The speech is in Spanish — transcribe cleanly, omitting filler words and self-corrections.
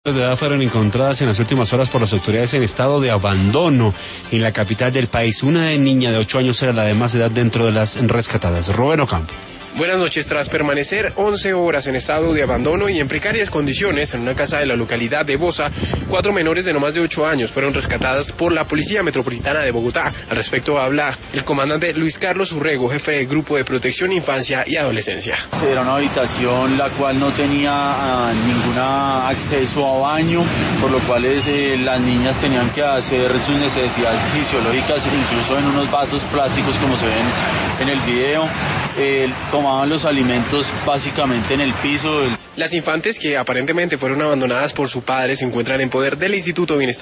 De edad fueron encontradas en las últimas horas por las autoridades en estado de abandono en la capital del país. Una niña de 8 años era la de más edad dentro de las rescatadas. Roberto Campo. Buenas noches. Tras permanecer 11 horas en estado de abandono y en precarias condiciones en una casa de la localidad de Bosa, 4 menores de no más de 8 años fueron rescatadas por la Policía Metropolitana de Bogotá. Al respecto habla el comandante Luis Carlos Urrego, jefe del Grupo de Protección Infancia y Adolescencia. Era una habitación la cual no tenía ningún acceso a baño, por lo cual las niñas tenían que hacer sus necesidades fisiológicas, incluso en unos vasos plásticos como se ven en el video. Tomaban los alimentos básicamente en el piso. Las infantes, que aparentemente fueron abandonadas por su padre, se encuentran en poder del Instituto Bienestar